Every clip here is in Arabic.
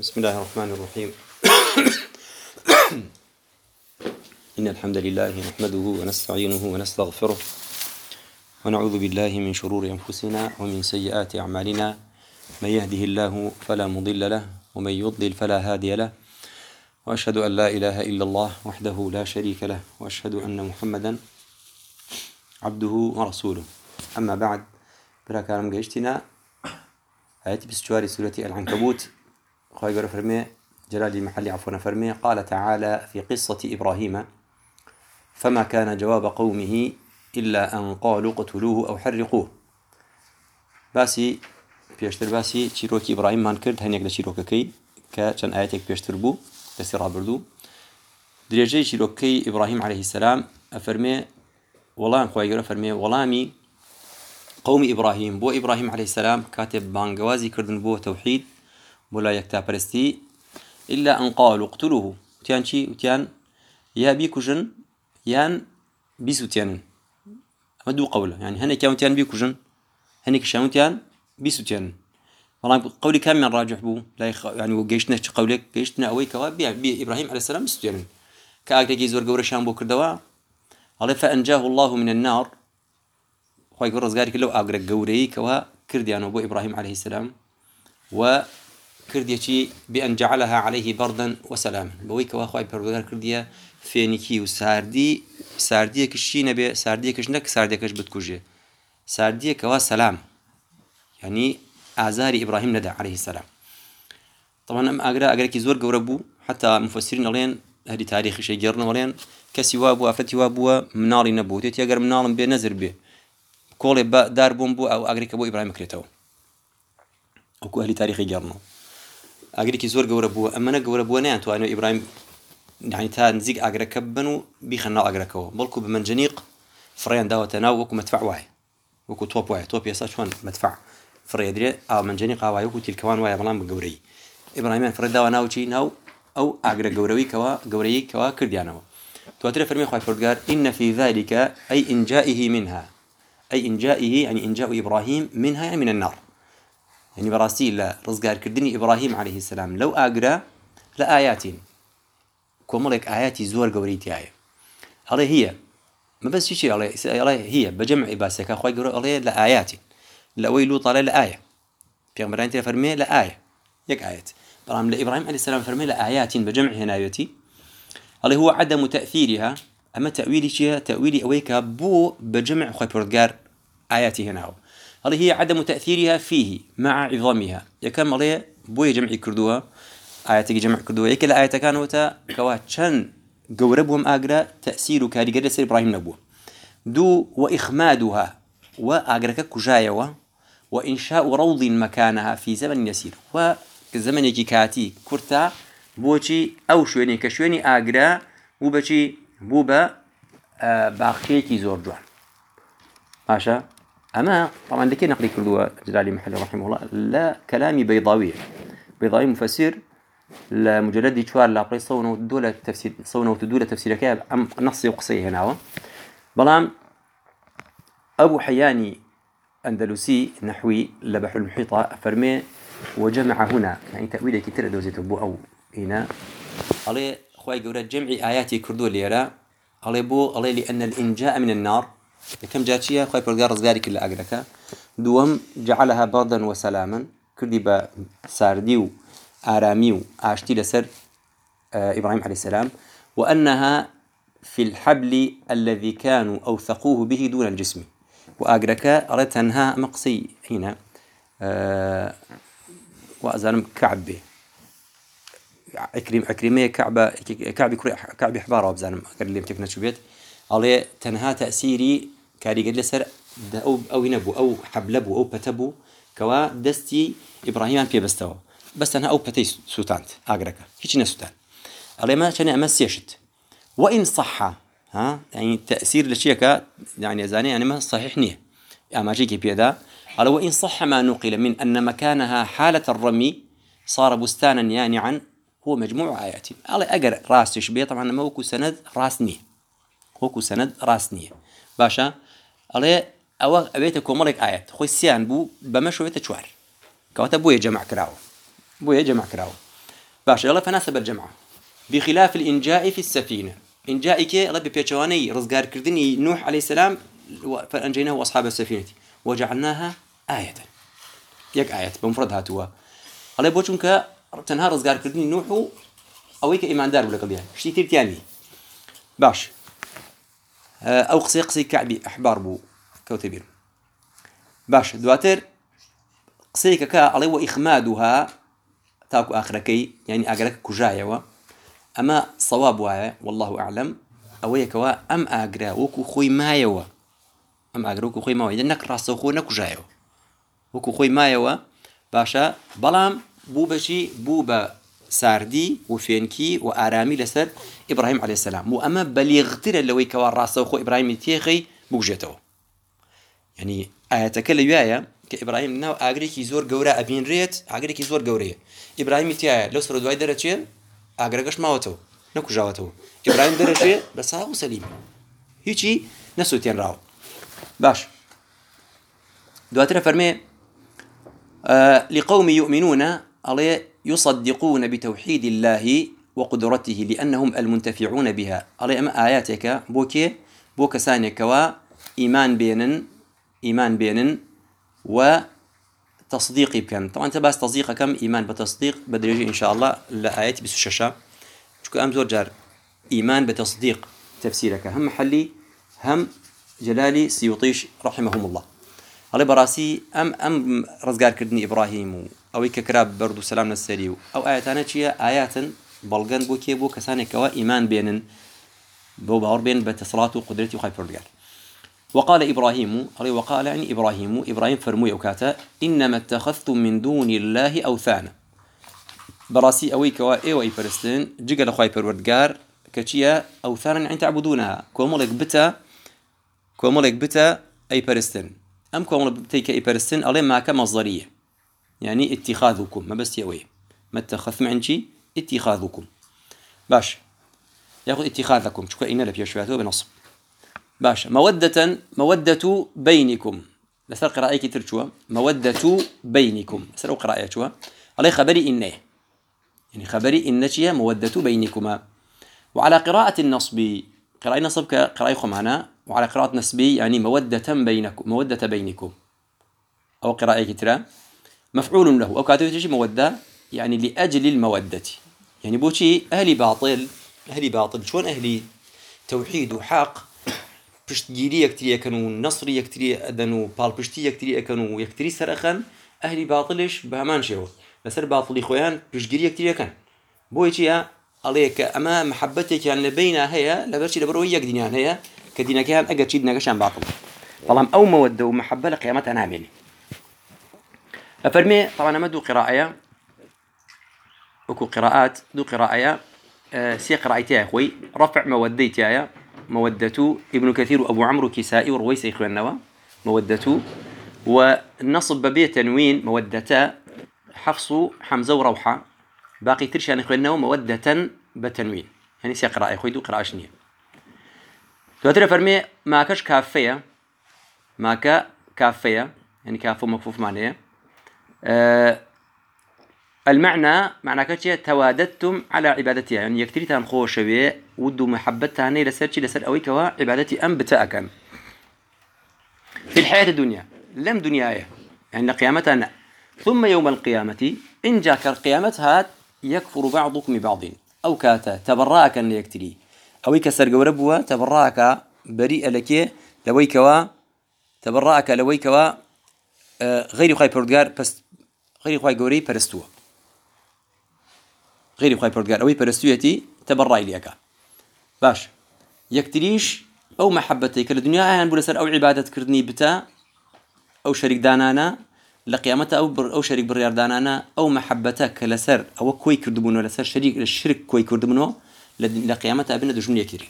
بسم الله الرحمن الرحيم. إن الحمد لله نحمده ونستعينه ونستغفره ونعوذ بالله من شرور أنفسنا ومن سيئات أعمالنا. من يهده الله فلا مضل له ومن يضلل فلا هادي له، وأشهد أن لا إله إلا الله وحده لا شريك له، وأشهد أن محمدا عبده ورسوله. أما بعد، برا كلام جيشتنا آيات بسجوار سورة العنكبوت. خير فرمي جلال المحل عفوا فرمي قال تعالى في قصة إبراهيم: فما كان جواب قومه إلا أن قالوا اقتلوه أو حرقوه. باسي بيشتر باسي تشيروكي إبراهيم ما نكرد هنيك لشيروكي كان آياتك بيشتر بو تسيرها بردو درجة شيروكي إبراهيم عليه السلام أفرمي والله خير فرمي والامي قوم إبراهيم بو إبراهيم عليه السلام كاتب بانجوازي كردن بو توحيد ولا يكتابرستي إلا أن قالوا اقتلوه وتيان شي وتيان يا بيكوجن يان بيسوتيان مدو قوله، يعني هني كانوا تيان بيكوجن هني كشانوا تيان بيسوتيان. والله قولي كم من راجح بو لا يعني وجيشنا قولك جيشنا أوي كواب إبراهيم عليه السلام بيسوتيان كأجل جيزور جورة شام بو كردوا على فأنجاه الله من النار. خوي قرص قاري كله أجر جوري كوا كرديان أبو إبراهيم عليه السلام و كردية بأن جعلها عليه بردا وسلاما بويك واخوي بردار كردية فينيكي وساردي ساردية كشينة بي ساردية كشنك ساردية كش بتكوجي ساردية كوا سلام، يعني أعزاري إبراهيم ندى عليه السلام. طبعا أم أقرأ كي زور قوربو حتى مفسرين علين هذه تاريخ شيء جرنا علين كسوابو أفتي وابو مناري نبو تيجي أقرأ منار بنزر به كولي دار بومبو أو أقرأ كبو إبراهيم كريتو وكو أهل تاريخ جرنا أقرأ كي زور قوربو أما نقوربو نيان تو أنا إبراهيم يعني تا نزيق أقرأ كبنو بيخنا أقرأ كوا بلكو بمنجنيق فريان داو تناو وكو مدفع واحد وكو توب واحد توب يسا شوان مدفع فريدري أو منجنيق واحد وكو تلكوان واحد بلان بقوري إبراهيم فريد داو ناو شي ناو أو أقرأ قوروي كوا قوري كوا كرديانو تواتر فرمي خواي فردقار إن في ذلك أي إنجائه منها أي إنجائه يعني إنجاء إبراهيم منها يعني من النار، يعني براسي الله رزقار كردني إبراهيم عليه السلام لو أقرأ لآيات كوملك آياتي زور قوريتي آية عليه هي ما بس شيء عليه هي بجمع إباسك أخوي قرأ عليه لآيات لأويلو طالع لآية في أمرين تفرمي لآية يك آيات برام لإبراهيم عليه السلام فرمي لآيات بجمع هنا آياتي عليه هو عدم تأثيرها. أما تأويلي شيء تأويلي أويك بو بجمع أخوي بردقار آياتي هنا عليه هي عدم تأثيرها فيه مع عظامها يكمل عليه بو يجمع كردوها آياتك جمع كردوها يكلا آيات كانوا تا كواتشن قوربهم أقرأ تأثير كاريجر سير إبراهيم نبوه دو وإخمادها وأقرأك كجاية وإنشاء روض مكانها في زمن يسير وكزمن يجي كاتي كرتا بوشي أو شويني كشويني أقرأ وبشي بوبا باخيكي زور جوان ماشا. أما طبعا ذكي نقلي كردوها جلالي محل رحمه الله لا كلامي بيضاوي مفسر لمجلد شوار لا بري صونو دولة تفسير صونو دولة تفسير كاب أم نص يقصي هنا بلام أبو حياني أندلسي نحوي لبحر المحيطة فرمي وجمع هنا يعني تأويله كتير دوزة أبو أو هنا عليه خوي جورة جمع آياتي كردو ليرا عليه بو عليه لأن الإنجاء من النار كم جاتشيا خوي برجار رزقاري كل أجرك دوم جعلها بردا وسلاما كردي بسارديو آراميو عاشتي لسر إبراهيم عليه السلام وأنها في الحبل الذي كانوا أوثقوه به دون الجسم وأجرك أردتنها مقصي هنا وأزالم كعبه أكرمية كعب حبارة وبزانم أقول لهم تكنا شو بيت عليه تنها تأثيري كاري قد لسر أو ينبو أو حبلبو أو بتبو كوا دستي إبراهيم في بستوى بس أنا أو بتي سوتانت أجرك هيك نسوتان عليه ما كان أمس يشت وإن صح يعني تأثير لشيء يعني زاني يعني ما صحيح نية أما شيء بيدا على وإن صح ما نقل من أن مكانها حالة الرمي صار بستانا يانعا هو مجموع آيات على أجر راس تشبيه طبعا ما هو سند راس نية هو سند راس نية باشا عليه أو أبيتكم ملك آيات خوي سيان بو بمشوا بيتشوار كواتبو يجمع كراو باش يلا فناسب الجمع بخلاف الإنجاء في السفينة. إنجائك رب بيتشواني رزقار كردني نوح عليه السلام فأنجيناه وأصحاب السفينة وجعلناها آية. يك آية بمفردها توا الله بوشونك تنها رزقار كردني نوح أويك إيمان دار ولا قبيان شتي تيرتياني باش أو قصي كعبي أحبار بو كوتبير باش دواتر قصيك كا عليه وإخمادها تاكو آخركي يعني أجرك كجاية أما صواب وعي والله أعلم أويك أم أجرا وكو خوي مايوا أم أجرا وكو خوي مايوا إذا نك راسه خو نكو جاية وكو خوي مايوا باشا بلام بوبشي بوبا ساردي وفينكي وآرامي لسر إبراهيم عليه السلام وأما بليغتر اللي ويك راسه خو إبراهيم تيخي بوجته يعني آياتك اللي ويايا كإبراهيم ناو أجريكي زور جورا أبين ريت أجريكي زور جورية إبراهيم تيايا لو سر دواي درجة أجرقش ماوتو نكو جاوتو إبراهيم درجة بس هاو سليم هيجي نسوتين راو باش دواتنا فرمي لقوم يؤمنون عليه يصدقون بتوحيد الله وقدرته لأنهم المنتفعون بها عليه أما آياتك بوك سانيك إيمان بينن وتصديق بكم طبعا تباس تصديق كم إيمان بتصديق بدرجة إن شاء الله لآيات بسوشاشا شكو أم زور جار إيمان بتصديق تفسيرك هم محلي هم جلالي سيوطيش رحمهم الله على براسي أم رزقار كردني إبراهيم أو ككراب برضو سلام السريو أو آياتنا شيء آيات بلغن بو كسانك إيمان بينن بو باور بين بتصلاته وقدرته وخايف رجال وقال إبراهيم وقال يعني إبراهيم فرموي أوكاتا إنما اتخذتم من دون الله أوثانا براسي أويك وإيوة إبرستين جيجل خواي پروردگار كتشيا أوثانا يعني تعبدونها كومولك بتا أي برستين أم كومولك بتيك أي برستين ألي معك مصدرية يعني اتخاذكم ما بس يوي ما اتخذتم عنشي اتخاذكم باش ياخذ اتخاذكم شكو إنا لبيشواتو بنصب باش مودة بينكم لسر قراءيك ترجوا مودة بينكم سر قراءة شو عليه خبري إنه يعني خبري إنشيا مودة بينكما وعلى قراءة النصب قراءة نصب كقراءة خمانا وعلى قراءة نسبي يعني مودة بينكم أو قراءة ترى مفعول له أو كاتب تجي مودة يعني لأجل المودة يعني بوشي أهلي باطل شلون أهلي توحيد وحق پشتگیری یکتری کنو نصر یکتری ادنو پال پشتی یکتری کنو یکتری سرخن اهلی باطلش به همان شو لسر باطلی خویان پشتگیری یکتری کن بوی چیه عليك اما محبتك يعني بينها هي لبرشي لبرو يك دينان هي كدينك هم اجا تشيد نغشان باطل طالما او موده ومحبه لقيامتها نامين افرمي طبعا ما دو قراءه وكو قراءات دو قراءه سي قراءتي يا اخوي رفع موديتي يا مودة ابن كثير وأبو عمرو كسائي ورويس إخواننا مودة والنصب ببيت تنوين مودة حفص حمزة وروحة باقي ترشان إخواننا مودة بتنوين يعني سيقرأ إخوي دو قراءة شنية تواتر فرمي ماكش كافية ماكا كافية يعني كافو مكفوف معناه المعنى معنى كتير تواددتم على عبادتها يعني يكتري تنخو شوية ودو محبتها هني لسر أوي كوا عبادتي أم بتاعكن في الحياة الدنيا لم دنياية يعني قيامتنا ثم يوم القيامة إن جاك القيامة يكفر بعضكم ببعض أو كاتا تبرأك أن يكتري أو كسر جوربوا تبرأك بريء لك لوي كوا تبرأك لوي كوا غير خاي بردجار بس غير خاي جوري برستوا غير خاي بردجار أوي برستويتي تبرأ إليك باش يكتريش أو محبتك للدنيا هان بولسر أو عبادة كردني بتا أو شريك دانانا لقيامته أو شريك بالريار دانانا أو محبتك لسر أو كوي كردبونه لسر شريك الشرك كوي كردبونه لقيامته أبنا دجمن يكتري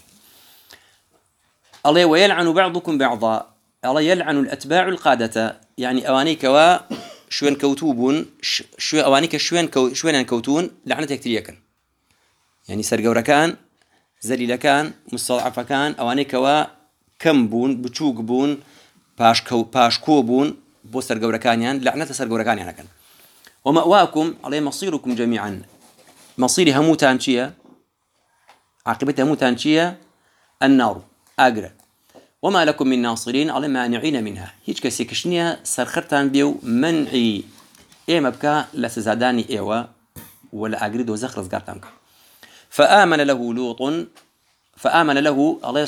الله ويلعن بعضكم بعضا الله يلعن الأتباع القادة يعني أوانيك شوين كوتوبون شو أوانيك شوين كوتون لعنة يكتريكن يعني سرقوركان زليلكان مستضعفكان أوانيك كم بون بتشوق بون باشكو بون بو سرقوركان يعني لعنة سرقوركان يعني كان ومأواكم عليه مصيركم جميعا مصيري هموتان چيا عاقبتها هموتان چيا النار أجر وما لكم من ناصرين على مانعين منها هيج كسي كشنيا سرخرتان بيو منعي إما بكا لسزاداني إيوا ولا أجرد وزخ رزقارتانك فآمن له لوط فآمن له الله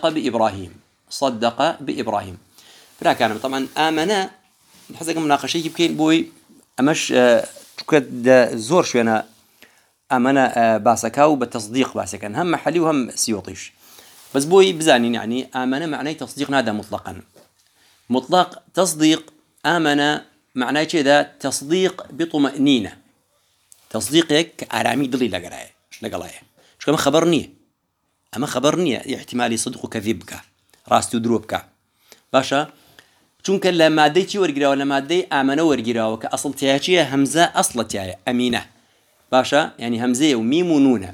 صدق بإبراهيم فلا كان طبعا آمنا نحسك مناقشة يمكن بوي أمش كد زور شو أنا آمنا باسكاو بالتصديق باسكا هم محلي وهم سيوطيش بس بوي بزانين يعني آمنا معناه تصديق هذا مطلق تصديق آمنا معناه كذا تصديق بطمأنينة تصديقك أرامي دلي لقراي شو كمان خبرني احتمال صدق وكذبك راست ودروبك باشا چونك لما ديتي ورقراو لما دي آمنه ورقراو كأصل تياتي همزة أصل تياتي أمينة باشا يعني همزة وميم ونونة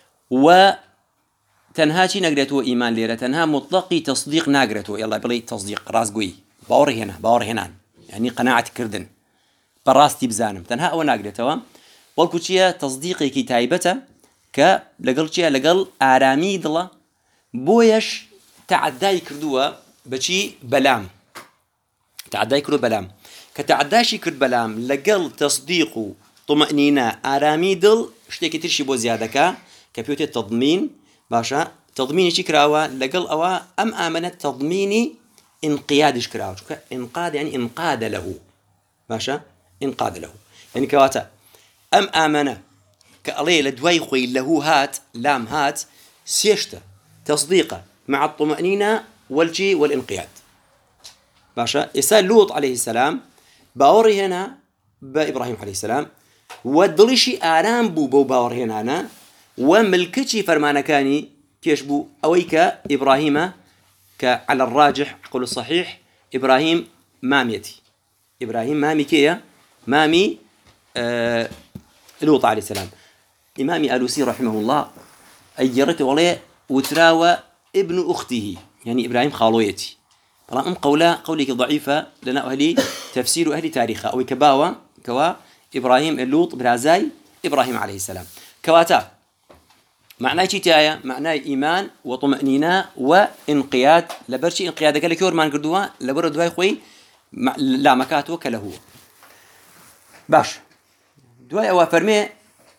وتنهاتي نقرته إيمان ليرة تنها مطلقي تصديق نقرته يلا بلي تصديق راس قوي باور هنا يعني قناعة كردن براستي بزانم تنها أو نقرته والكوتشيا تصديقي كتايبته لقل آرامي دلا بويش تعداي كردوا بشي بلام تعداي كردوا بلام كتعداشي كرد بلام لقل تصديق طمأنينة آرامي دل اشتكي ترشي بو زيادك كبيوتي تضمين باشا تضميني شكراوا لقل أوا أم آمنت تضميني انقياد شكراوا انقاد يعني انقاد له باشا انقاد له يعني كواتا أم آمنه كأليه لدواي خوي له هات لام هات سيشتا تصديقه مع الطمأنينة والجي والانقياد باشا إسال لوط عليه السلام باوري هنا بإبراهيم عليه السلام ودلشي آرام بو باوري هنا أنا وملكتي فرمانا كاني كيشبو أويك إبراهيم على الراجح أقول الصحيح إبراهيم ماميتي إبراهيم مامي كيا مامي لوط عليه السلام إمامي ألوسي رحمه الله أجرته والله وتراوى ابن أخته يعني إبراهيم خالويتي طبعا قولك ضعيفة لنا أهلي تفسير أهل تاريخها أو كوا إبراهيم اللوط برازاي إبراهيم عليه السلام كواتا معناه شيء تايا معناه إيمان وطمأنينة وانقياد لبرشي انقيادك لكور ما نقدوا لبرد دواي خوي لا مكاتو كله باش دواي أو فرمي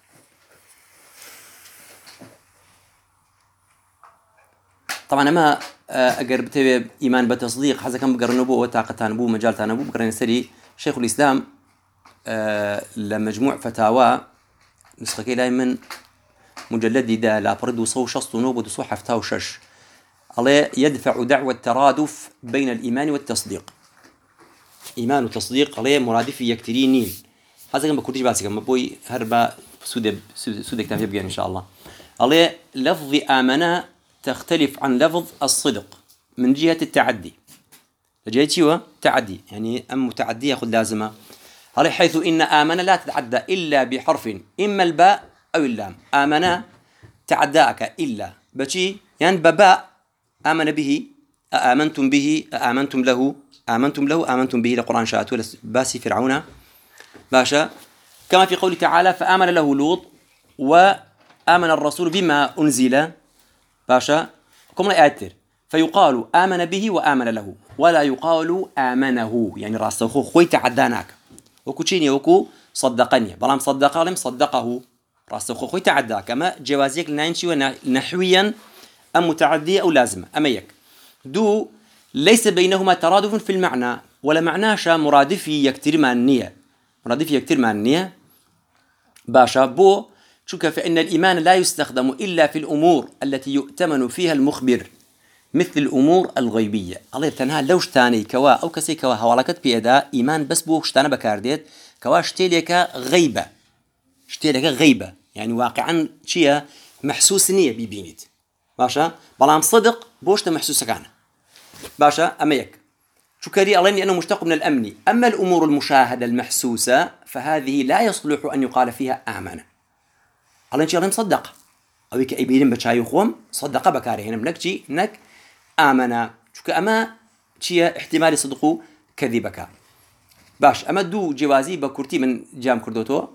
طبعا ما أجر بتبي إيمان بتصديق هذا كان بقرن أبوه وتاقتان أبوه مجالتان أبوه بقرن سري شيخ الإسلام لمجموع فتاوى نسخة كلا من مجلد دا لا برد وصو شصت نوب ودصو حفتا وشش الله يدفع دعوة الترادف بين الإيمان والتصديق إيمان وتصديق الله مرادف يكترينين هذا كان بكرتي باسك ما بوي هربا سود كتاب يبقى إن شاء الله الله لفظ آمنا تختلف عن لفظ الصدق من جهة التعدي جهة تعدي يعني أم متعدي يأخذ لازمة على حيث إن آمن لا تتعدى إلا بحرف إما الباء أو اللام آمن تعداك إلا بشي يعني بباء آمن به آمنتم به آمنتم له آمنتم به لقرآن شاءت ولا باسي فرعون باشا كما في قوله تعالى فآمن له لوط وآمن الرسول بما أنزل باشا كم لا يأثر فيقال آمن به وآمن له ولا يقال آمنه يعني راسه خوي تعداناك وكوتشيني وكو صدقني بلام صدقه راسه خوي تعدى كما جوازيك لنانشي ونحويا أم متعدية أو لازمة أميك دو ليس بينهما ترادف في المعنى ولا معناشا مرادفي يكتر مع النية باشا بو شوك فإن الإيمان لا يستخدم إلا في الأمور التي يؤتمن فيها المخبر مثل الأمور الغيبية الله يبتنها لوش تاني كوا أو كسي كوا هوالكت بيدا إيمان بس بو شتانا بكارديت كوا شتيليك غيبة يعني واقعا شيء محسوس نية بيبينيت باشا بلام صدق بوشت محسوس كان باشا أميك شكري الله إنه مشتق من الأمن أما الأمور المشاهدة المحسوسة فهذه لا يصلح أن يقال فيها آمنة الله إن شاء الله مصدق أو كأبيين بتشاي خوم صدق بكاره هنا منك نك آمنة شو أما شيء احتمال صدقه كذبك باش أما دو جوازي بكرتي من جام كردوتو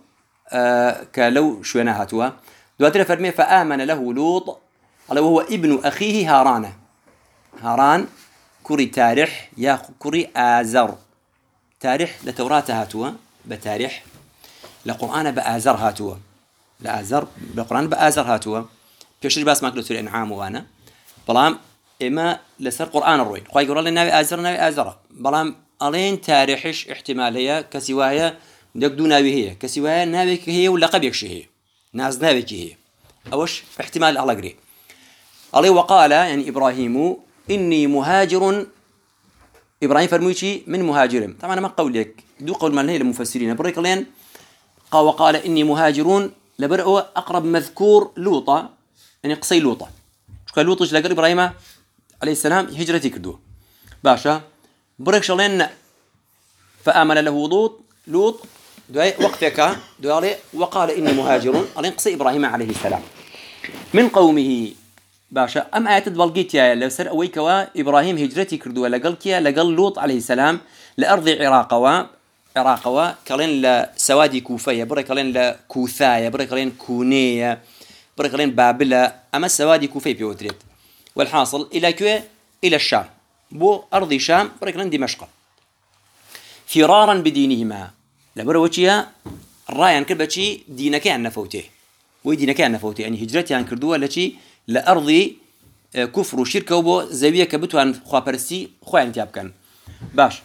كلو شوينا هاتوا دواتنا فرمي فآمن له لوط قال وهو ابن أخيه هاران. هاران كوري تاريخ يا كوري آزر تاريخ لتوراة هاتوا بتاريخ لقرآن بآزر هاتوا لآزر بالقرآن بآزر هاتوا بيشري باس ماكلو سورة إنعام وانا بلام إما لسر قرآن الروي خواهي يقول لنا نبي آزر بلام ألين تاريخش احتمالية كسوايا دق ناوي هي كسوايا ناويك هي ولا قبيكش هي ناس ناويك هي أوش احتمال الله قري عليه وقال يعني إبراهيم إني مهاجر إبراهيم فرميشي من مهاجر طبعا ما قولك دو قول مالني للمفسرين بريك لين وقال إني مهاجرون لبرئوا أقرب مذكور لوطا يعني قصي لوطا شو قال لوطش لقى إبراهيم عليه السلام هجرتي كدو باشا بريك شلين فآمن له لوط دوي وقتك دوي وقال إني مهاجر على قصي إبراهيم عليه السلام من قومه باشا أم آيات البلقيت يا لو سر أويكوا إبراهيم هجرتي كردوا لقلكيا لقل لوط عليه السلام لأرض عراقوا كلين لسوادي كوفية بري كلين لكوثاية بري كلين كونية بري كلين بابلة أما السوادي كوفية بيوتريت والحاصل إلى كوي إلى الشام بو أرض الشام بري كلين دمشق فرارا بدينهما لبروتشيا الرايان كربتشي دينك عن نفوته ويدينك عن نفوته يعني هجرتي عن كردوا التي لأرض كفر وشرك وبو زاوية كبتو عن خوابرسي خوان تياب كان باش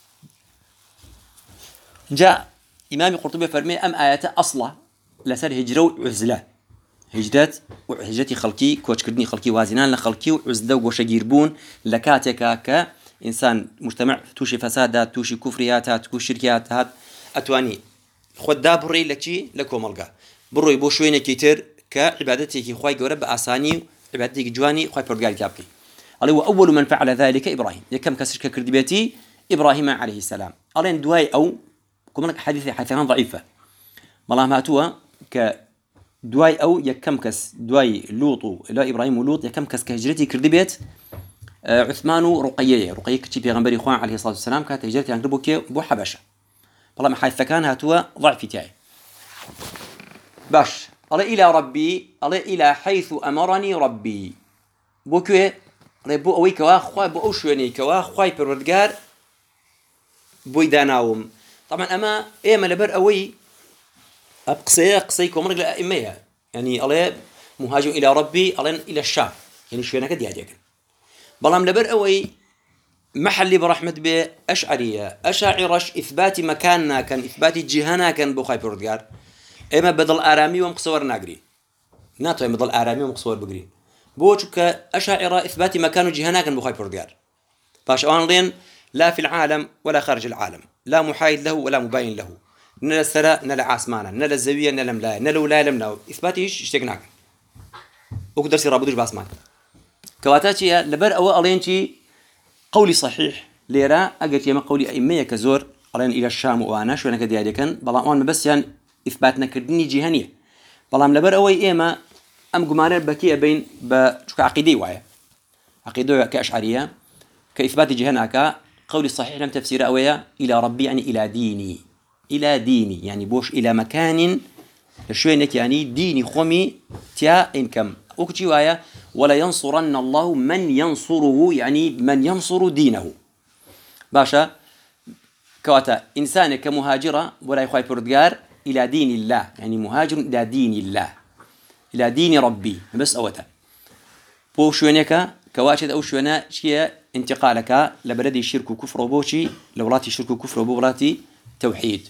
جاء إمام قرطبي فرمي أم آيات أصلا لسر هجرة وعزلة هجرتي خلقي كوش كردني خلقي وازنان لخلقي وعزلة وشجيربون لكاتك كإنسان مجتمع توشي فسادات توشي كفريات توشي شركيات أتواني خد دابري لكي لكو ملقا بروي بو شوينة كتير كعبادتك خواي قرب أساني عبادتك جواني خواي بردقال كابكي قال هو أول من فعل ذلك إبراهيم يكم كسر كردبيتي إبراهيم عليه السلام قالين دواي أو كمان حديثان ضعيفة ملام هاتوا كدواي أو يكم كس دواي لوط لا إبراهيم ولوط يكم كس كهجرتي كردبيت عثمان رقية كتي بيغنبري خوان عليه الصلاة والسلام كانت هجرتي عن ربوكي بو حبشة والله حيث كان هاتوا ضعف تاعي باش الله إلى ربي الله إلى حيث أمرني ربي بوكي ربو أوي كوا خوا بو أوشوني كوا خواي بردقار بويداناوم طبعا أما إيه ملبر أوي قصي كومرق لأئميها يعني الله مهاجر إلى ربي الله إلى الشام يعني شو أنا كدي هاجك بلام لبر أوي محلي برحمة بأشعرية أشاعرش إثبات مكاننا كان إثبات جهانا كان بخاي بردقار إما بدل آرامي ومقصور ناقري ناتو إما بدل آرامي ومقصور بقري بوشك أشاعر إثبات مكان جهانا كان بخاي بردقار باش أوان لين لا في العالم ولا خارج العالم لا محايد له ولا مباين له نلا السراء نلا عاسمانا نلا الزاوية نلا ملاية نلا ولا لمنا إثباتيش اشتقناك وقدر سير رابطوش باسمان كواتاتي لبر أو ألينتي قولي صحيح ليرا أجت يما قولي أئمية كزور ألين إلى الشام وأنا شو أنا كدي هذا كان بلام بس يعني إثباتنا كردني جهنية بلام لبر أوي إما أم جمانة بكية بين بشك عقيدي وعي عقيدة كأشعرية كإثبات جهناك قولي الصحيح لم تفسير أويا إلى ربي يعني إلى ديني يعني بوش إلى مكان شوينك يعني ديني خمي تيا إنكم أكتي ويا ولا ينصرن الله من ينصره يعني من ينصر دينه باشا كواتا إنسان كمهاجرة ولا يخاي بردقار إلى دين الله يعني مهاجر إلى دين الله إلى دين ربي بس أوتا بو شوينك كواشد أو شوينا شيء انتقالك لبلدي الشرك وكفر وبوشي لولاتي الشرك وكفر وبولاتي توحيد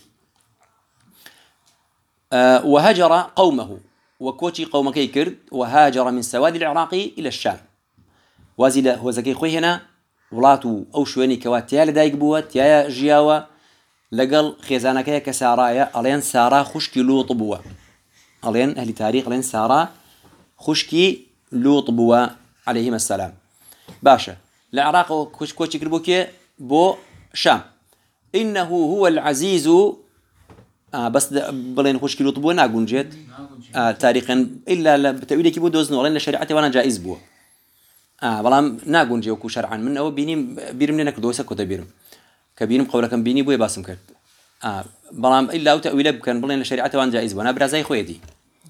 وهجر قومه وكوتي قوم كيكرد وهاجر من سواد العراق إلى الشام وازل هو زكي خوي هنا ولاتو أو شويني كواتيا لدايق بوات يا جياوة لقل خيزانك كسارايا ألين سارا خشكي لوط بوا ألين أهل تاريخ ألين سارا خشكي لوط بوا عليهم السلام باشا العراق كوتي كربوكي بو شام إنه هو العزيز بس بلين خشكي لوط بوا ناقون جيت تاريخا إلا بتأويلك يبو دوزن ولين شريعتي وانا جائز بوا بلام ناقون جيوكو شرعا من أو بيرم لنا كدوسك وتبيرم كبيرم قولكم بيني بوي باسم كرت بلام إلا أو تأويله كان بلين الشريعة وان جائز وانا برازي خويتي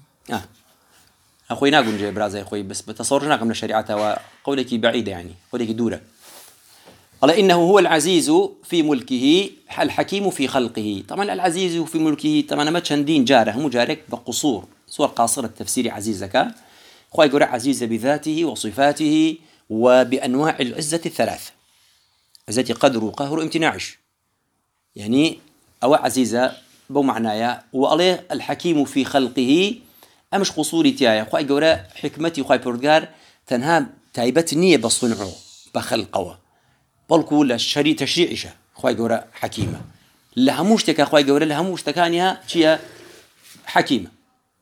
أخوي ناقول جاي برازي خوي بس بتصورنا كم الشريعة وقولك بعيدة يعني قولك دورة. قال إنه هو العزيز في ملكه الحكيم في خلقه. طبعا العزيز في ملكه طبعا ما تشندين جاره مجارك بقصور صور قاصرة تفسير عزيزك خوي يقول عزيز بذاته وصفاته وبأنواع العزة الثلاث عزة قدر وقهر وامتناعش يعني أو عزيزة بو معنايا وعليه الحكيم في خلقه أمش قصوري تيايا خوي يقول حكمتي خوي بردقار تنها تايبتني بصنعه بخلقه بلكو للشريع تشريعشه خوي يقول حكيمة لهموشتك خوي يقول لهموشتك كانها شيء حكيمة.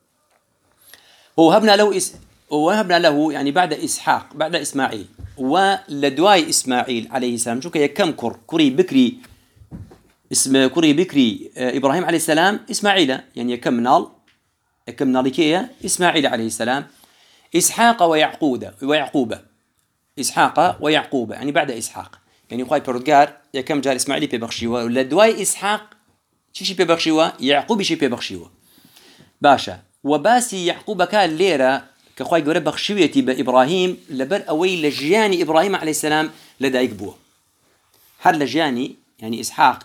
ووهبنا له يعني بعد إسحاق بعد إسماعيل ولدواي إسماعيل عليه السلام شو كم كري بكري اسم كري بكري إبراهيم عليه السلام إسماعيل يعني كم نال كيه إسماعيل عليه السلام إسحاق ويعقوب إسحاق ويعقوب يعني بعد إسحاق يعني خوي بردقار يا كم جار إسماعيل ببخشيوه ولدواي إسحاق شي ببخشيوه يعقوب شي ببخشيوه باشا وباسي يعقوب كان ليرة كخوي جورب بخشويتي بإبراهيم لبر أوي لجياني إبراهيم عليه السلام لدايك بوا هر لجياني يعني إسحاق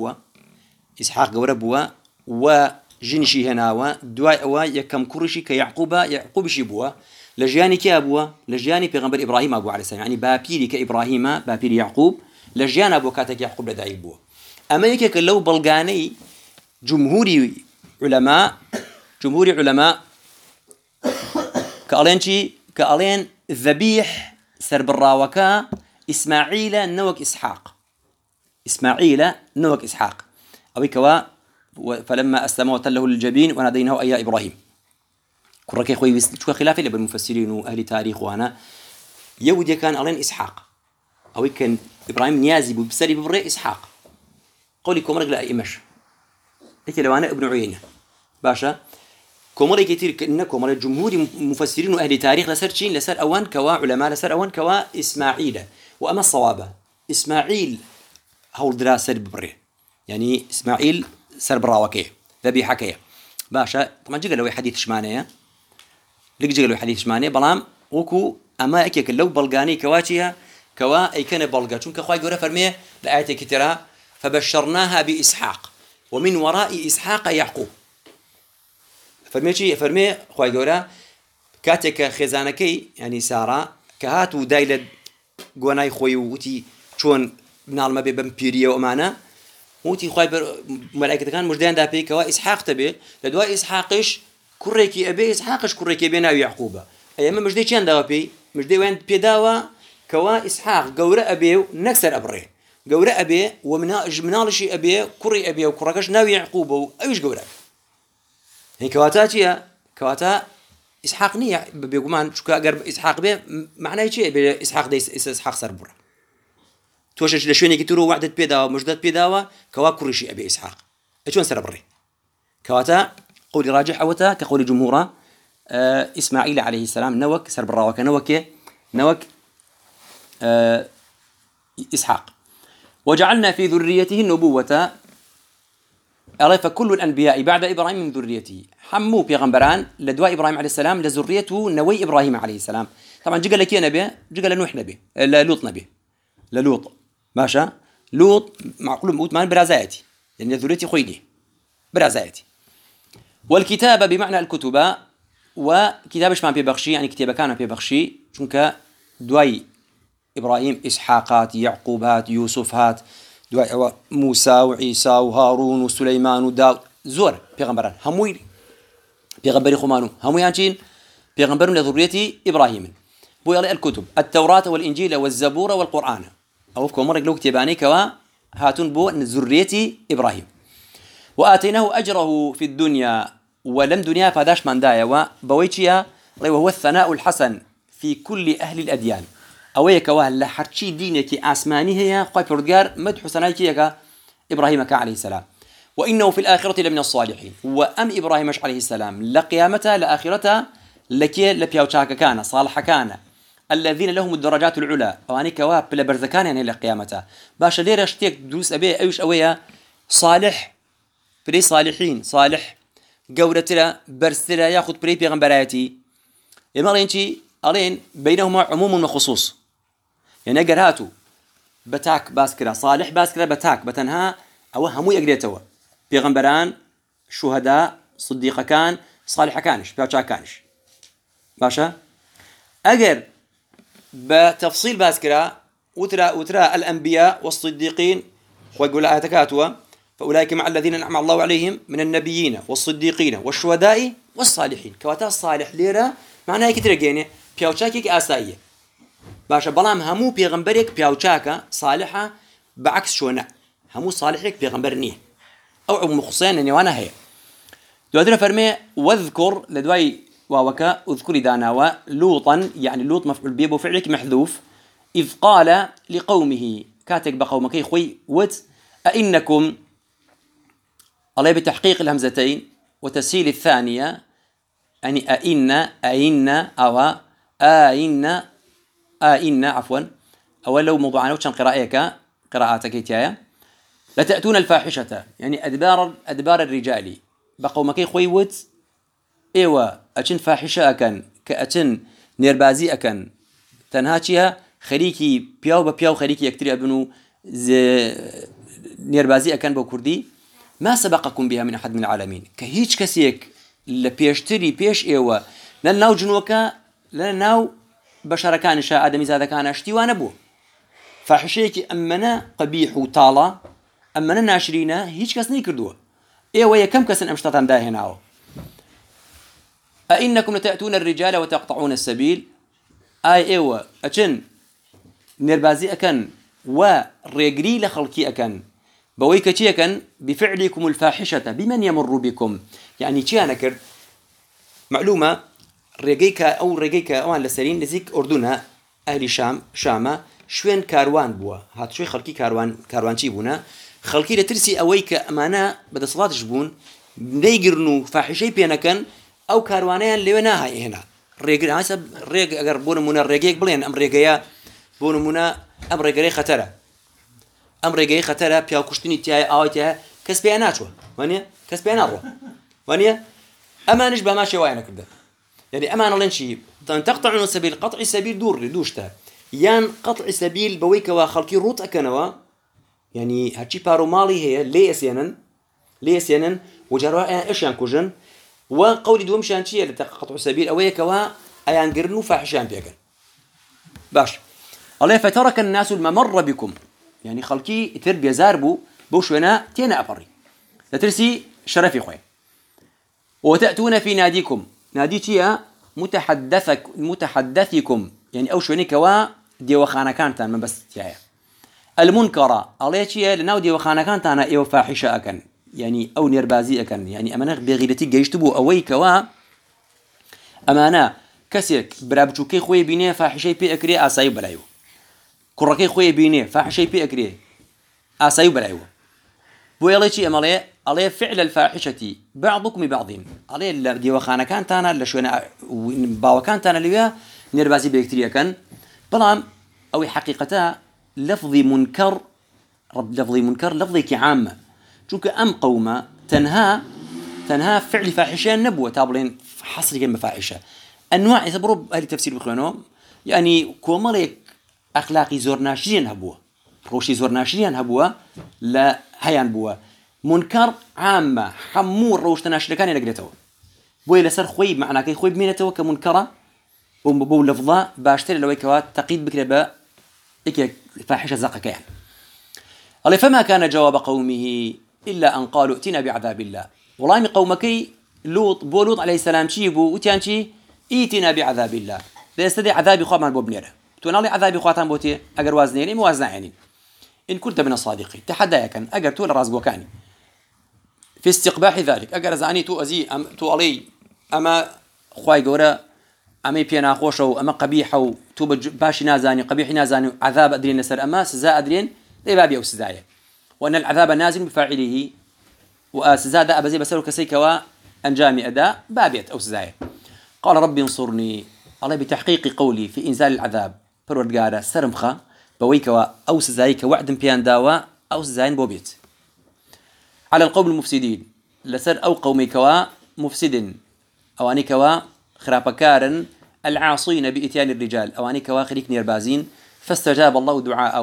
جوربوا وجنشي هناوا دواي أوا يكم كرشي يعقوب شي بوا لجياني كأبوا لجياني بيغمبر إبراهيم أبو عليه السلام يعني بابيري كإبراهيم بابيري يعقوب لجيان أبو كاتك يعقوب لدايك بوا أما يكك لو بلغاني جمهوري علماء كألين ذبيح سربراوكا إسماعيل نوك إسحاق أو كوا فلما أسلم وتله للجبين وناديناه أي إبراهيم كرك خوي شو خلافي لبن المفسرين وأهل تاريخ وأنا يودي كان ألين إسحاق أو كان إبراهيم نيازي بسري ببري إسحاق قولي كمرق لا إمش هيك لو أنا ابن عيينة باشا كمرة كتير كأنكم مرة جمهور مفسرين وأهل تاريخ لسر أوان كوا علماء لسر أوان كوا إسماعيل وأما الصوابة إسماعيل هول دراسة ببره يعني إسماعيل سر براوكيه ذبيحة كيه باشا طبعا جيجا لو حديث شمانية بلام وكو أما إكيك لو بلغاني كواتيها كوا أي كان بلغا چونك خواهي قرأ فرميه لآية كتيرا فبشرناها بإسحاق ومن وراء إسحاق يعقوب فرمي خواهي قرأ كاتك خزانكي يعني سارة كهاتو دايلة قواناي خوي وتي چون بنال ما بمبيريا ومانا وتي خواهي ملائكة كان مجدين دابي كوا إسحاق تبي لدوا إسحاقش كوريكي أبي إسحاقش كوريكي بينا ويعقوبة أيما مجدي چان دوا بي مجدي وين بيداوا كوا إسحاق قورة أبي نكسر أبري قورة أبي ومنالشي أبي كوري أبي وكوركش ناوي يعقوبة أيش قورة هي كواتاتيا كواتا إسحاق نية بيقومان شو كأجر إسحاق به معناه شيء بإسحاق ده إسحاق سربرة توشش لشويني كترو وعدة بيداوا مجدد بيداوا كوا كوريشي أبي إسحاق إيشون سربري كواتا قولي راجح أوتا كقول جمهورا إسماعيل عليه السلام نوك سربرة وكنوك إسحاق وجعلنا في ذريته النبوة ألف كل الأنبياء بعد إبراهيم من ذريته حمو بيغمبران لدواء إبراهيم عليه السلام لذريته نوي إبراهيم عليه السلام طبعا جقل لك نبي جقل لنوح نبي للوط نبي للوط ماشا لوط معقول موت مان برازاتي لأن ذريتي خويلي برازاتي والكتابة بمعنى الكتب وكتابش ما بيبخشي يعني كتابة كان بيبخشي شنك دواي إبراهيم إسحاقات يعقوبات يوسفات دواء موسى وعيسى وهارون وسليمان وداود زور بيغمبران هموي بيغمبري خمانو هموي عانشين بيغمبرون لذريتي إبراهيم بويا الكتب التوراة والإنجيل والزبور والقرآن أوفكم مرة لو كتباني كوا هاتون بو ذريتي إبراهيم وآتيناه أجره في الدنيا ولم دنيا فداش من دايا وبويتشيا وهو الثناء الحسن في كل أهل الأديان أويك وهلا حرشي دينك آسماني هي قوي بردقار مدح سنايكيك إبراهيم عليه السلام وإنه في الآخرة لمن الصالحين وأم إبراهيم عليه السلام لقيامته لآخرته لكي لبيوتشاك كان صالح كان الذين لهم الدرجات العلى واني كواب بلا برزكان يعني لقيامته باش ليرة اشتيك دوس أبيه أيش أويا صالح بري صالحين صالح جورتلا برستلا ياخذ بري بيغمبرايتي يمرينتي ألين بينهما عموم وخصوص يعني أجر هاتو بتاك باسكرا صالح باسكرا بتاك بتنها أو همو يقريتوا بيغمبران شهداء صديقة كان صالحة كانش بيوتشا كانش باشا أجر بتفصيل باسكرا وترى الأنبياء والصديقين ويقول آياتك هاتوا فأولئك مع الذين أنعم الله عليهم من النبيين والصديقين والشهداء والصالحين كواتا الصالح ليرة معناه كتير جيني بيوتشاكيك آسائية باشا بلام همو بيغمبرك بيوتشاكا صالحة بعكس شونا همو صالحك بيغمبرنيه أو عموم خصوصيا أني وأنا هي دوادنا فرمي واذكر لدواي واوكا اذكري داناوا لوطا يعني لوط مفعول به وفعلك محذوف إذ قال لقومه كاتك بقومك خوي أئنكم الله بتحقيق الهمزتين وتسهيل الثانية يعني أئن عفوا أو لو موضوعنا وشان قراءاتك يتيايا لتأتون الفاحشة يعني أدبار الرجال بقومك خوي إيوا أتن فاحشة أكن كأتن نيربازي أكن تنهاتيها خريكي بياو خريكي يكتري أبنو نيربازي أكن بو كردي ما سبقكم بها من أحد من العالمين كهيج كسيك لبيشتري بيش إيوا لناو جنوكا لناو بشر كان شاء آدمي زاد كان أشتي وأنا بو فاحشيك أمنا قبيح وطالة أمنا ناشرينا هيج كسني كردوه إيوا يكم كسن أمشتاتان داهناو أئنكم لتأتون الرجال وتقطعون السبيل إيوا أتن نربازي أكن وريقري لخلقي أكن بويكتي أكن بفعلكم الفاحشة بمن يمر بكم يعني تيانا كرد معلومة ريقيكا أوان لسرين لزيك أردنا أهل شامة شوين كاروان بوا هات شوي خلقي كاروان بونا خلقي لترسي أويك أمانا بدا صلاة جبون نيقرنو فاحشي بينكن أو كاروانيان لوناها هنا ريق حسب ريق أجر بونمونا ريقيك بلين أم ريقيا بونمونا أم ريقي خطرة بياو كشتني تياي آوتيها كسبي أنا شو وانيا كسبي أنا رو وانيا أما نشبه ما شيء وانا كده يعني أما أنا لنشي تقطعون السبيل قطع السبيل دوشته يان قطع السبيل بويك وخلقي روت أكنوا يعني هاتشي بارو مالي هي ليس ينن وجروا إيش ينكوجن وقولي دوم شانشية لتقطع السبيل أويك أيان قرنو فاحشان بيكن باش الله فترك الناس الممر بكم يعني خلقي تربية زاربو بوشونا تينا أفري لترسي شرفي خوي وتأتون في ناديتيا متحدثكم يعني أو شويني كوا ديو خانكانتان من بس تيايا المنكرة عليتيا لناو ديو خانكانتان إيو فاحشة أكن يعني أو نيربازي أكن يعني أمانة بغيرتي جيشتبو أوي كوا أمانة كسيك برابجوكي خوي بيني فاحشة بي أكري أسايو بلايو كركي خوي بيني فاحشة بي أكري أسايو بلايو بو يليتي أمالي عليه فعل الفاحشة بعضكم ببعضين عليه ديو خانكانتان لشوينا باوكانتان اللي نيربازي بكتيريا كان بلام أو حقيقتها لفظي منكر لفظي كعامة شوك أم قومة تنهى فعل فاحشة نبوة تابلين حصري كلمة فاحشة أنواع يعتبروا أهل تفسير بخوانهم يعني كوماليك أخلاقي زور ناشرين هبوة روشي زور ناشرين هبوة لا هيان بوة منكر عامة حمور روش تناشر كان ينقرته بوي لسر خوي معنا كي خوي بمينته كمنكرة بو لفظة باشتري لو يكوات تقيد بكرة إك فاحشة زقك يعني قال فما كان جواب قومه إلا أن قالوا ائتنا بعذاب الله والله من قومك لوط عليه السلام شيبو وتيانشي ائتنا بعذاب الله لا يستدعي عذاب خواب من بوبنيره تونالي عذاب خواتان بوتي أجر وازنيني موازنة يعني إن كنت من الصادقين تحدى كان أجر تول راس بوكاني في استقباح ذلك أجر زعني تو أزي تو علي أما خواي جورا أما بينا خوشوا أما قبيحوا تو باش نازاني قبيح نازاني عذاب أدرين نسر أما سزاء أدرين لبابي أو سزايا وأن العذاب نازل بفاعله وسزاد أبزي بسرو كسيكوا أنجامي أداء بابيت أو سزايا قال ربي انصرني الله بتحقيق قولي في إنزال العذاب پروردگارا سرمخا بويكوا أو سزايك وعد بيان داوا أو سزاين بوبيت على القوم المفسدين لسر أو قومي كوا مفسد أواني كوا خرابكارن العاصين بإتيان الرجال أواني كوا خريك نيربازين فاستجاب الله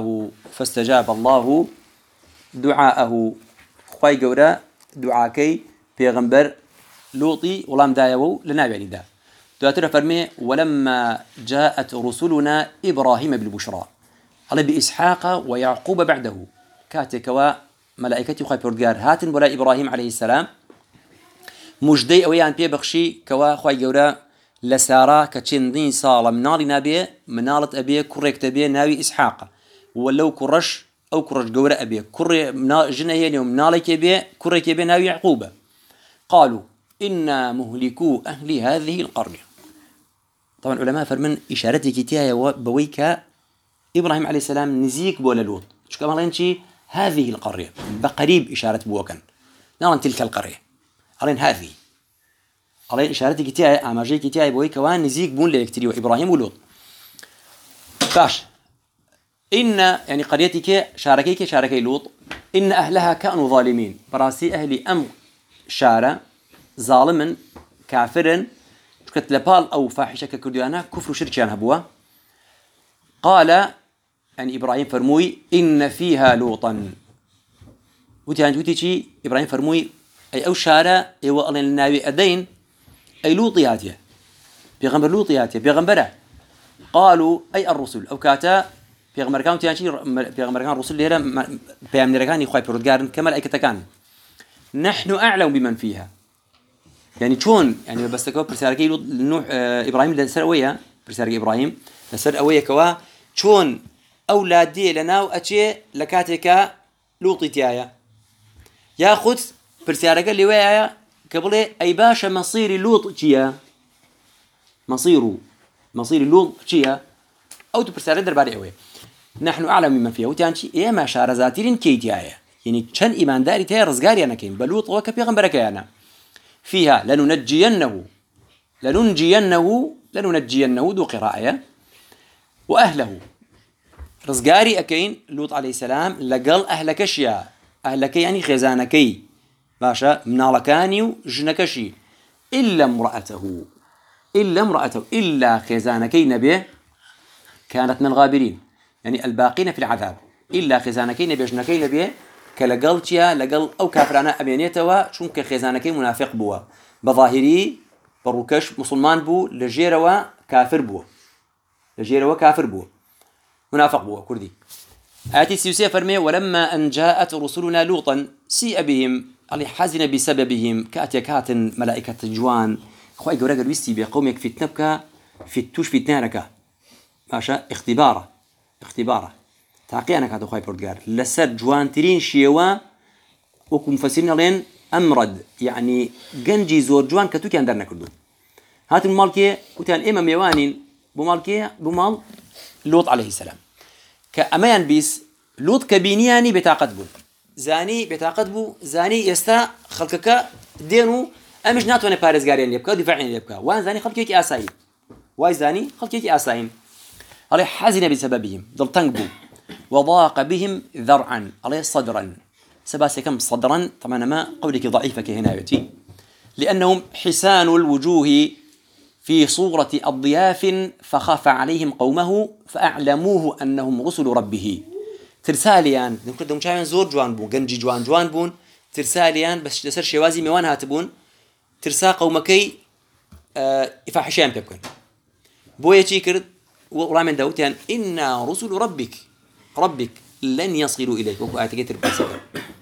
دعاءه خواي قورا دعاكي بيغمبر لوطي ولام دايو لنابي علي دا دواتر فرمي ولما جاءت رسلنا إبراهيم بالبشرى على بإسحاق ويعقوب بعده كاتكوا ملائكتي خواي بردقار هاتن ولا إبراهيم عليه السلام مجدي أويان بيه بخشي كوا خواي قورا لسارا كتشندين صالة منالي نابي منالة أبيه كوريك تبيه ناوي إسحاق ولو كرش أو كرش قورا أبيه جنهيني ومنالك أبيه كوريك أبيه ناوي يعقوب قالوا إنا مهلكو أهل هذه القرية. طبعا علماء فرمن إشارتي كتايا بويك إبراهيم عليه السلام نزيك بولا لوط شو كمان لينشي هذه القرية بقريب إشارة بوكن نرى تلك القرية أرين هذه أرين إشارتي كتايا أماجي كتايا بويك وان نزيك بون ليكتري وإبراهيم ولوط باش إن يعني قريتك شاركي لوط إن أهلها كانوا ظالمين براسي أهلي أم شارع ظالما كافرا كتلبال أو فاحشة كرديانا كفر وشركيان هبوا قال يعني إبراهيم فرموي إن فيها لوطا وتي إبراهيم فرموي أي أو شارع أيوة الله النبي أدين أي لوطياتيه بيغمبر لوطياتيه بيغمبره قالوا أي الرسل أو كاتا بيغمبر كان تيانشي بيغمبر كان الرسل اللي هنا بيامن ركاني خواي بردقارن كما الأيكة كان نحن أعلم بمن فيها يعني شون يعني بس كوا برسالة نوح إبراهيم لسر أويا برسالة إبراهيم لسر أويا كوا شون أولادي لنا وأشي لكاتك لوطي تيايا ياخذ برسالة اللي ويايا قبل أي باشا مصير لوط تيا مصير لوط تيا أو تبرسالة درباري أويا نحن أعلم بمن فيها وتانشي إيه ما شار زاتيرين كي تيايا يعني كان إيمان داري تيا رزقاري أنا كين بلوط وكبيغن بركة أنا فيها لننجينه دو قراءة وأهله رزقاري أكين لوط عليه السلام لقل أهلك أشياء أهلك يعني خزانكي باشا منالكاني وجنكشي إلا امرأته إلا خزانكي نبيه كانت من الغابرين يعني الباقين في العذاب إلا خزانكي نبيه جنكي نبيه كلقلتيا لقل أو كافرانا أبيانيتوا شونك خزانكي منافق بوا بظاهري بروكش مسلمان بو لجيروا كافر بو منافق بو كردي آتي سيوسيا فرمي ولما أن جاءت رسلنا لوطا سيء بهم اللي حزن بسببهم كات ملائكة جوان خواهي قورا قرويستي بقومك فتنبك فتوش فتنانك باشا اختباره تاقيانا كاتو خواهي بردقار لسر جوان ترين شيوا وكو مفسرين لين أمرد يعني جنجي زور جوان كتو كان درنا كردو هات المالكي وتان إما ميوانين بمال لوط عليه السلام كأمان بيس لوط كبينياني بتاقد بو زاني يستا خلقك دينو أمش ناتواني بارزقاريان يبكا دفاعين يبكا وان زاني خلقك آساين واي زاني خلقك آساين عليه حزن بسببهم ضل تنقبو وضاق بهم ذرعا عليه صدرا سباسي كم صدرا طبعا ما قولك ضعيفة كهنايتي لأنهم حسان الوجوه في صورة الضياف فخاف عليهم قومه فأعلموه أنهم رسل ربه ترساليان نقدم شايفين زور جوان بون جنجي جوان بون ترساليان بس لسر شوازي ميوان هاتبون ترسا قومكي إفاحشان بيبكن بويتي كرد ورامن داوتيان إنا رسل ربك لن يصلوا إليك وكو آياتك تربسك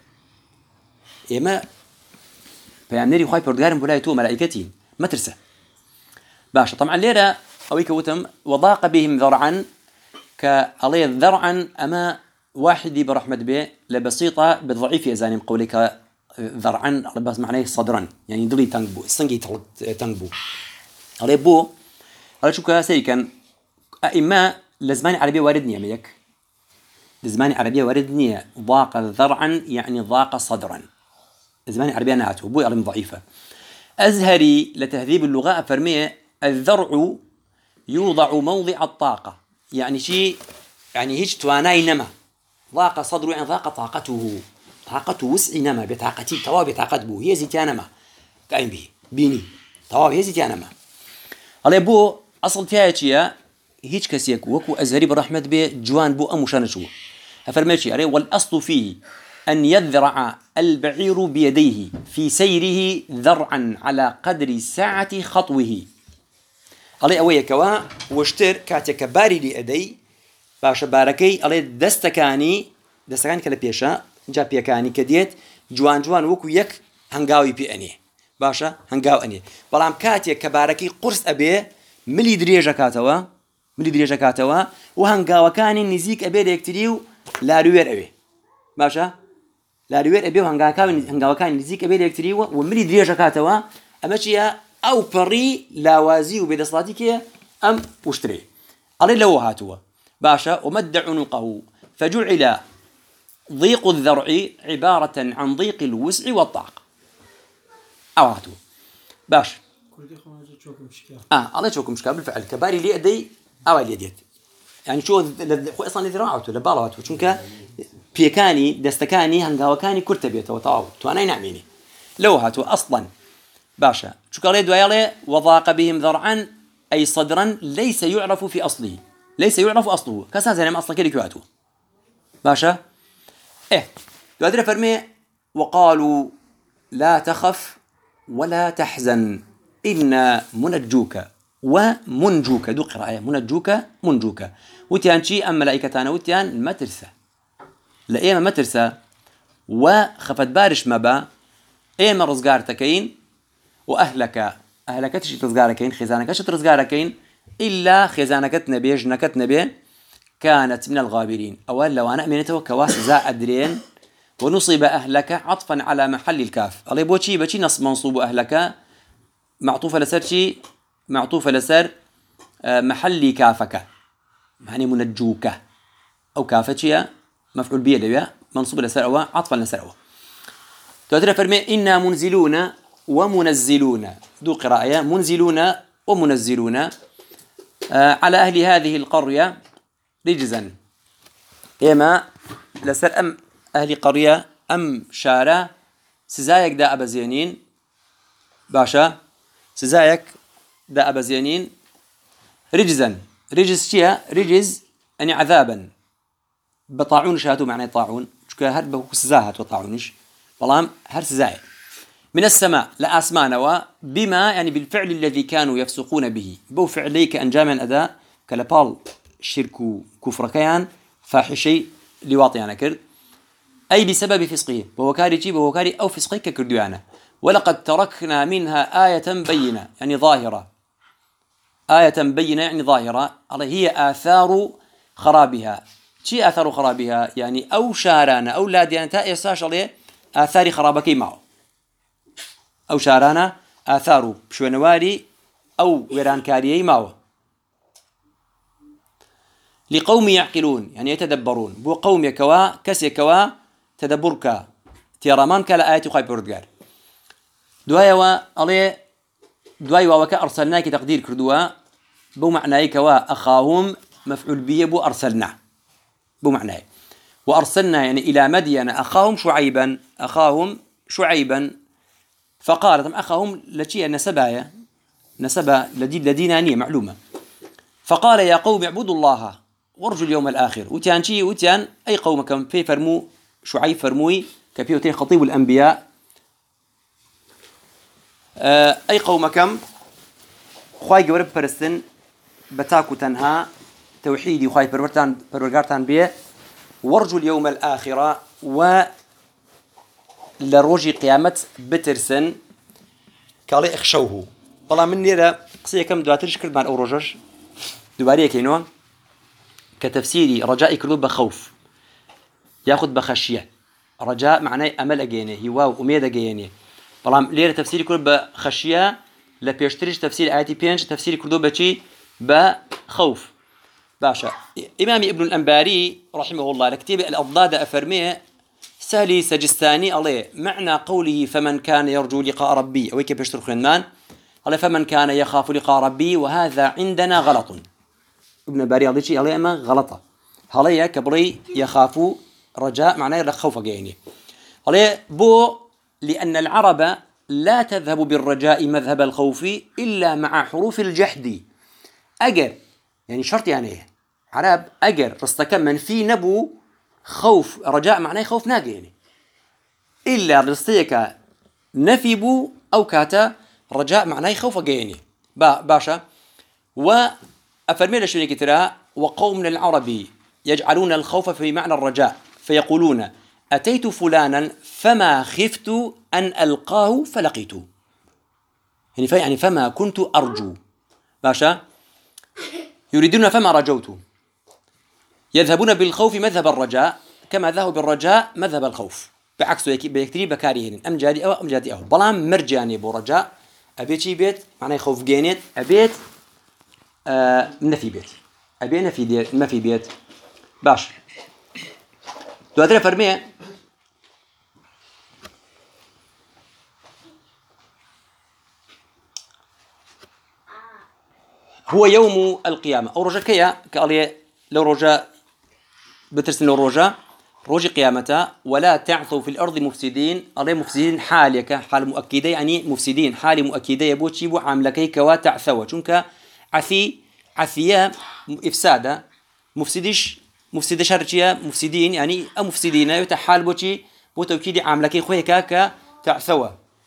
إما فيامنري خواهي بردقارن بولايتو ملائكتي ما ترسى باشا طبعا ليرا أويك وتم وضاق بهم ذرعا كاليه ذرعا أما واحد برحمة به لبسيطة بالضعيف يزاني قولك ذرعا بس معناه صدرا يعني دلي تنقبو السنجي تنقبو عليه بو على شو كسيكن إما لزمان عربية واردني ملك لزمان عربية واردني ضاق ذرعا يعني ضاق صدرا لزمان عربية ناتو بو علم ضعيفة أزهري لتهذيب اللغة فرمية الذرع يوضع موضع الطاقة يعني شيء يعني هيج تواناي نما ضاق صدره يعني ضاق طاقته طاقة وسع نما بطاقتي تواب بطاقة بو هي زيتيانا ما قايم به بيني تواب هي زيتيانا ما الله بو أصل فيها شيء هيج كسيك وكو أزهري برحمة به جوان بو أمشان شو أفرميشي عليه والأصل فيه أن يذرع البعير بيديه في سيره ذرعا على قدر ساعة خطوه عليه أوي كوا واشتر كاتك باري لأدي باش باركي عليه دستكاني كلا بيشا جا بيكاني كديت جوان وكو يك هنگاوي بيأني باشا هنگاو أني بلام كاتك كباركي قرص أبي ملي دريجة كاتوا وهنگاو كاني نزيك أبي ديكتريو لا روير أبي باشا لا روير أبي وهنگاو كاني نزيك أبي ديكتريو وملي دريجة كاتوا أمشي أو بري لاوازي وبدصلاتك أم واشتري علي لو هاتوا باشا ومد عنقه فجعل ضيق الذرع عبارة عن ضيق الوسع والطاقة أو هاتوا باش الله يشوفكم مشكلة بالفعل كباري لي أدي أو اللي ديت يعني شو أصلا ذراعته لبالواته شنك بيكاني دستكاني هنجاوكاني كرتبيته وطاو تو أنا نعميني لو هاتوا أصلا باشا شو قال يدوي وضاق بهم ذرعا أي صدرا ليس يعرف في أصله ليس يعرف أصله كسان زي ما أصلا كده كواتو باشا يقدر فرمي وقالوا لا تخف ولا تحزن إنا منجوك ومنجوك دو قراءة منجوك وتيان شي أم ملائكتان وتيان ما ترسى لأيما ما ترسى وخفت بارش مبا إيما رزقارتكين وأهلك تشي ترزقاركين خزانك شي ترزقاركين إلا خزانكتنا جنكتنا بيه كانت من الغابرين أول لو أنا أمينته كواس زاء أدرين ونصب أهلك عطفا على محل الكاف الله يبوشي بشي نصب منصوب أهلك معطوفة لسر شي معطوفة لسر محل كافك يعني منجوك أو كافتشي مفعول به لبيا منصوب لسر أو عطفا لسر أو تقدر فرمي إنا منزلون ومنزلون دو قراءة منزلون ومنزلون على أهل هذه القرية رجزا إما لسر أم أهل قرية أم شارع سزايك دا أبزينين باشا سزايك دا أبزينين رجزا رجز شيا رجز يعني عذابا بطاعون شاتو معنى طاعون شكا هاد بكو سزاهات وطاعونش والله هر سزاي من السماء لأسمان بما يعني بالفعل الذي كانوا يفسقون به بو فعليك أنجام أداء كالبال شركو كفر كيان فاحشي لواطيانا كرد أي بسبب فسقه بوكاري أو فسقه كرديانا ولقد تركنا منها آية بينة يعني ظاهرة آية بينة يعني ظاهرة هي آثار خرابها شي آثار خرابها يعني أو شارانا أو لا ديانتا يساش عليه آثار خرابكي معه أو شارانا آثار بشونواري أو ويرانكاريي معه لقوم يعقلون يعني يتدبرون بو قوم يكوا كس يكوا تدبرك تيرامان كلا آيات خايب بردقار دوايا وكا أرسلناك تقدير كردوا بو معناه كوا أخاهم مفعول به بو أرسلنا بو معناه وأرسلنا يعني إلى مدين أخاهم شعيبا فقال أخاهم لشيء نسبة لدينانية معلومة فقال يا قوم اعبدوا الله وارجوا اليوم الآخر وتيان أي قومكم في فرمو شعيب فرموي كبيوتين خطيب الأنبياء أي قومكم خواي جورب برستن بتاكو تنها توحيدي خواي برورغارتان بيه وارجوا اليوم الآخرة لروجي قيامة بترسن قال اخشوه طلع مني لا قصيه كم دواترش كرد مع الأوروجش دوباريه كينوان كتفسيري رجاء كردوب بخوف ياخذ بخشية رجاء معناه أمل أجينه هواو أميد أجينه طبعا ليه تفسيري كردوب بخشية لا بيشتريش تفسير آياتي بينش تفسيري كردوب بشي بخوف باشا إمام ابن الأنباري رحمه الله لكتيب الأضداد أفرميه سهلي سجستاني عليه معنى قوله فمن كان يرجو لقاء ربي أو كيف يشترك خنمان عليه فمن كان يخاف لقاء ربي وهذا عندنا غلط ابن الباري عليه شيء عليه ما غلطه عليه كبري يخاف رجاء معناه خوف يعني عليه بو لأن العرب لا تذهب بالرجاء مذهب الخوف إلا مع حروف الجحد. أجر يعني شرط يعني عرب أجر رستك من في نبو خوف رجاء معناه خوف ناقي يعني إلا رستيك نفي بو أو كاتا رجاء معناه خوف جيني باشا. وأفرمي لشوني كترا وقوم العرب يجعلون الخوف في معنى الرجاء فيقولون أتيت فلانا فما خفت أن ألقاه فلقيته يعني فما كنت أرجو باشا. يريدون فما رجوت. يذهبون بالخوف مذهب الرجاء كما ذهبوا بالرجاء مذهب الخوف بعكسه بيكتري بكاريهن أم جادي أو أم جادي أو بلام مرجاني برجاء أبيت شي بيت معناه خوف جينيت أبيت نفي بيت أبي نفي بيت باش دو أدري فرمي هو يوم القيامة أو رجاء كيا كالي لو رجاء بترسل لو رجاء روج قيامته ولا تعثوا في الأرض مفسدين عليه مفسدين حالك حال مؤكدة يعني مفسدين حال مؤكدة يبوتشي بو عاملكي كوا تعثوا شنك عثية إفسادة مفسدش هرجيا مفسدين يعني مفسدين يتحال بوتشي بو توكيد عاملكي خويا كاكا تعثوا.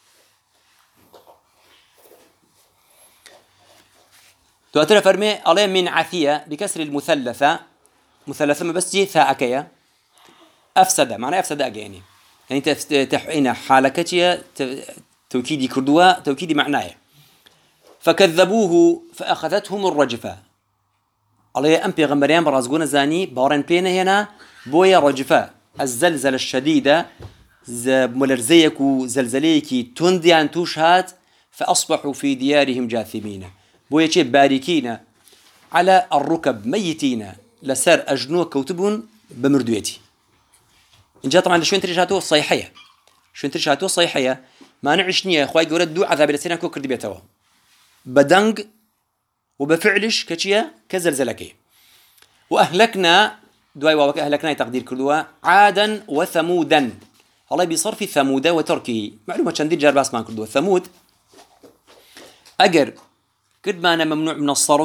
تؤثر فرمي عليه من عثية بكسر المثلثة مثلثة ما بس ثاءكيا أفسد معناه أفسد أجاني يعني تحقين حالكتيا توكيدي كردوا توكيدي معناه. فكذبوه فأخذتهم الرجفة عليه أم بيغمبريان برازقون زاني بارن بينا هنا بويا رجفة الزلزلة الشديدة ملرزيك وزلزليكي تنديان توشهات فأصبحوا في ديارهم جاثمين بويا شيء باركين على الركب ميتين لسر أجنوك كوتبون بمردويتي. إن جاء طبعا شو انترجعتوا الصيحية شو انترجعتوا الصيحية ما نعيشني أخوي جورد دو عذاب لسنا كو كردي بيتوا بدنج وبفعلش كشيا كزلزلكي. وأهلكنا دواي وابك أهلكنا تقدير كردوا عادا وثمودا الله بصرف ثمود وتركه معلومة شندير جارباس ما كردوا ثمود أجر كد ما أنا ممنوع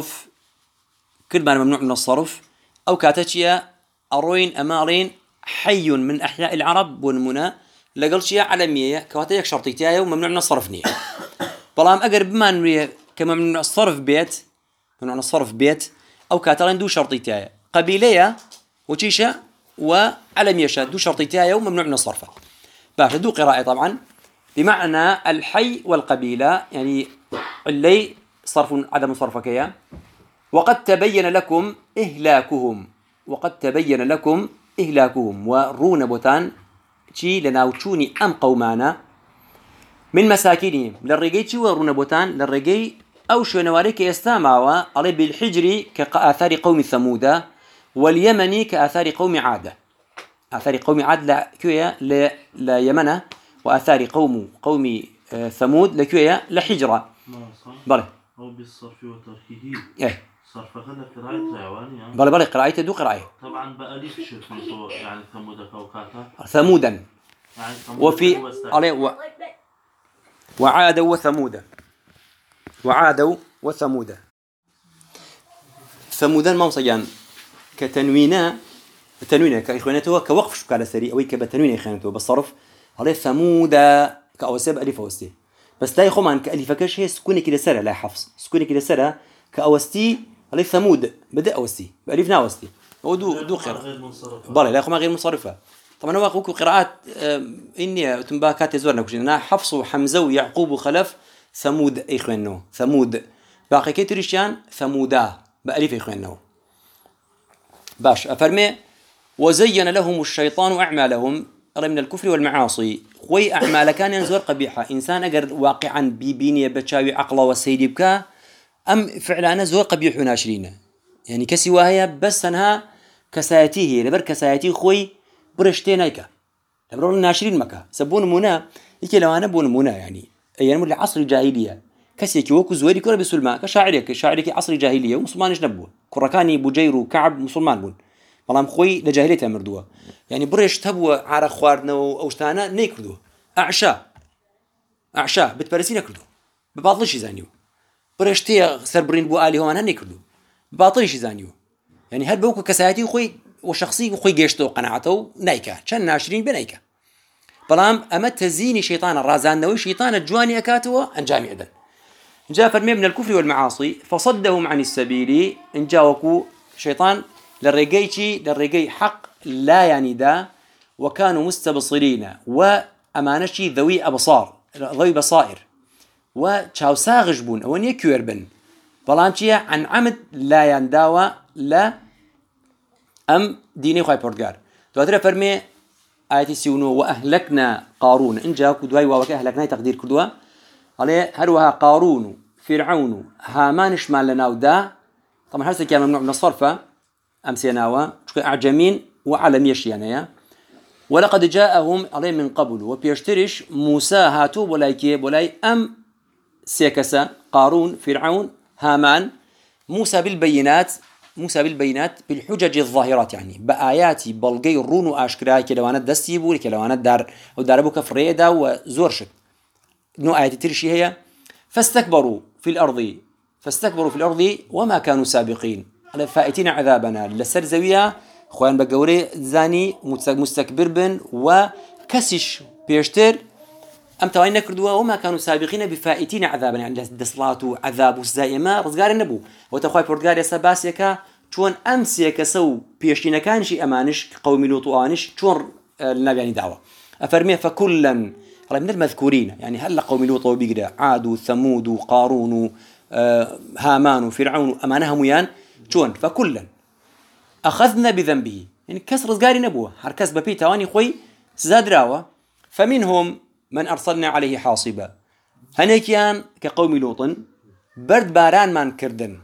من الصرف أو كاتشيا أروين أمارين حي من أحياء العرب ونمنا لقل شيء عالمية كواتيك شرطيتها وممنوع من الصرف نية بلام أجر بما نري كما ممنوع الصرف بيت أو كاتلين دو شرطيتها قبيلية وتيشة وعلمية دو شرطيتها وممنوع من الصرف. باش دو قراءة طبعا بمعنى الحي والقبيلة يعني اللي صرف عدم صرفكيا. وقد تبين لكم إهلاكهم ورون بوتان شي لناوتشوني أم قومانا من مساكنهم للرجي شي ورون بوتان للرجي أو شنواريك يستامعوا على بالحجر كآثار قوم ثمود واليمني كآثار قوم عاد. آثار قوم عاد لا كويا لا يمنة وآثار قوم ثمود لكويا لحجرة. بله أو بالصرف وتركه إيه صرف هذا قراءة حيواني يعني. بله قراءته دو قراءة طبعا بأليف شوف يعني ثمود كوكاتا ثمودا يعني وفي عليه وعادوا وثمودا ثمودا ما وصيان كتنوينا كإخوانته كوقف شو على سريع أو كبتنوين إخوانته بالصرف عليه ثمودا كأوسب ألف أوستي بس لا يخو عن كألف كش هي سكوني كده سرة لا حفص سكوني كده سرة كأوستي عليه ثمود بدأ أوستي بألف ناوستي هو دو قراءة بالله لا يخو ما غير منصرفة. طبعا هو أخوك قراءات إني تنباكات زورنا كشنا حفص وحمزة ويعقوب وخلف ثمود إخوانه ثمود باقي كتريشان ثمودا بألف إخوانه. باش أفرمي وزين لهم الشيطان أعمالهم من الكفر والمعاصي خوي أعمال كان ينزور قبيحة إنسان أجر واقعا بيبيني بتشاوي عقله والسيد بكا أم فعلا زور قبيح ناشرين يعني كسواها بس أنها كسايتيه لبر كسايتي خوي برشتين هيك لبر ناشرين مكا سبون منا يكي لو أنا بون منا يعني أيام اللي عصر الجاهلية كسيك وكو زويري كرة بسلمان كشاعرك عصر الجاهلية ومسلمان نبوه كركاني بجير وكعب مسلمان بون بەڵام خۆی لە جاهلیەتە مردووە يعني برێشت هەبووە عارە خواردنەوە ئەو شتانە نەیکردووە ئەعشا بتپەرستی نەکردووە بە باڵیشی زانیوە برێشتەیە سەربڕین بۆ ئالی هەوان هەر نەیکردووە باڵیشی زانیوە يعني هەر بەوکو کەسایەتی خۆی وشخصی خۆی گەشتەوە قەناعەتە و نایکە چەند ناشرین بنایکە بەڵام ئەمە تەزیینی شەیطانە ڕازاندنەوەی شەیطانە جوانی ئەکاتەوە ئەنجامی ئەدەن جاء فرمي من الكفر والمعاصي فصدهم عن السبيل إن جاوكوا شيطان للرقي حق لا يعني دا وكانوا مستبصرين وأمانشي ذوي أبصار ذوي بصائر وشاوساغج بون أو يكير بن بلامشي عن عمد لا ينداوى لا أم ديني خواي بورتغال تواتر فرمي آياتي سيونو وأهلكنا قارون إن جاوكوا دواي ووك أهلكنا تقدير كردوا عليه هروها قارون فرعون هامانش مال لنا ودا طبعا هذا كان ممنوع من الصرف أمسيناوا أعجمين وعلميش يعني ولقد جاءهم عليه من قبل وبيشترش موسى هاتو ولاي أم سيكسا قارون فرعون هامان موسى بالبينات بالحجج الظاهرات يعني بآيات بلغي الرون وأشكراي كلوانات دستيبو كلوانات دار وداربو كفريدا وزورشك نوع آيات ترشي هي فاستكبروا في الأرض وما كانوا سابقين على فائتين عذابنا لسر زوية خوان بقوري زاني مستكبر بن وكسش بيشتر أم توين نكردوا وما كانوا سابقين بفائتين عذابنا يعني دسلات عذاب والزائمة رزقار النبو وتخوي بورتغال يساباسيكا شون أمسيكا سو بيشتين كانشي أمانش قومي لوطوانش شون النبي يعني دعوة أفرمي فكلا من المذكورين يعني هل قوم لوط وبيقرا عاد وثمود وقارون هامان وفرعون أمانهم ويان شون فكلا أخذنا بذنبه يعني كسر رزقاري نبوه هركز ببي تواني خوي زاد راوة فمنهم من أرسلنا عليه حاصبا هنيكيان كقوم لوط برد باران مان كردن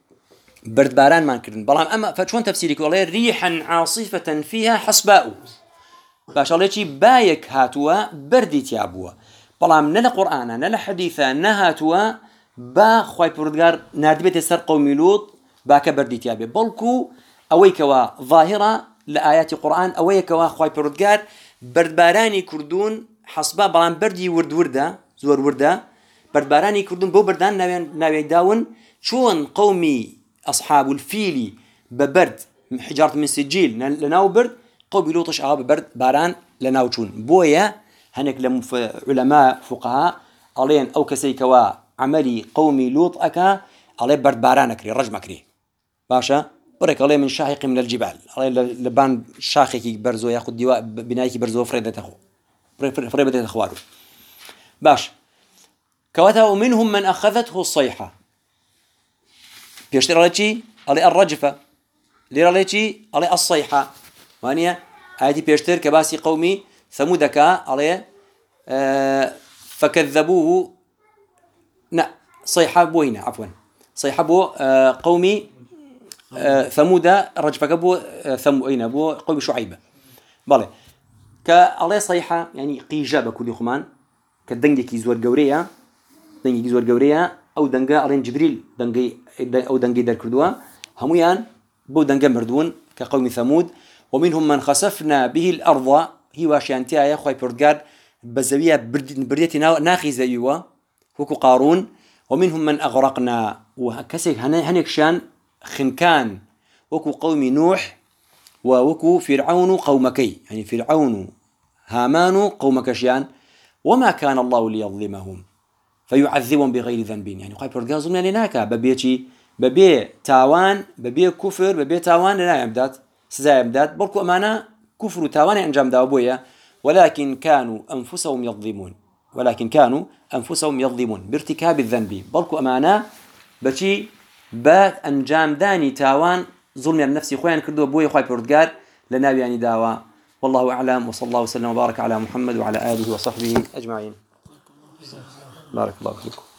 بلام أما فشون تفسيرك والله ريحا عاصفة فيها حصباء باش الله شي بايك هاتوا بردي تيابوا بلام نلا قرآن نلا حديثا نهاتوا با خوي بردقار نادبت سر قوم لوط باك بردي تيابي بلكو أويكوا ظاهرة لآيات القرآن أويكوا خوي بردقار بردباراني كردون حصبا بلام بردي زور وردا بردباراني كردون بو بردان ناوي داون شون قومي أصحاب الفيل ببرد حجارة من سجيل لناو برد قوم لوطش برد باران لناوچون بويا هنك علماء فقهاء علين أو كسيكوا عملي قومي لوط أكا عليه برد باران أكري رجم أكري باشا برك عليه من شاهق من الجبال عليه لبان شاخكي برزو ياخد دواء بنايكي برزو فريدة أخواره باش كواتا ومنهم من أخذته الصيحة بيشتري على شيء عليه الرجفة ليرى على شيء عليه الصيحة وانيا هذه بيشتر كباسي قومي ثمودك عليه فكذبوه صيحة بوينا عفوا صيحة بو قومي ثمود رجفك بو ثموئين بو قومي شعيبة بالي كعليه صيحة يعني قيجابة كل خمان كدنجي زور جوريا أو دنجا علين جبريل دنجي در كردوا هميان بو دنجا مردون كقوم ثمود ومنهم من خسفنا به الأرض هي واشيانتيا يا خوي بورتغال بزاوية برديتنا ناخي زيوا وكو قارون ومنهم من أغرقنا وكسك هنكشان خنكان وكو قوم نوح ووكو فرعون قومكي يعني فرعون هامان قومكشيان وما كان الله ليظلمهم فيعذبهم بغير ذنب يعني خوي بورتغال ظلمنا لناك ببي تاوان ببي كفر ببي تاوان لا يمدات سزاي امداد بركو امانه كفر وتاوان انجام داوبويا ولكن كانوا انفسهم يظلمون بارتكاب الذنب بركو امانه بشي بات انجام داني تاوان ظلم النفس خويا كردو بويا خوي بورتغال لنابي يعني داوا والله اعلم وصلى الله وسلم وبارك على محمد وعلى اله وصحبه اجمعين بارك الله فيكم.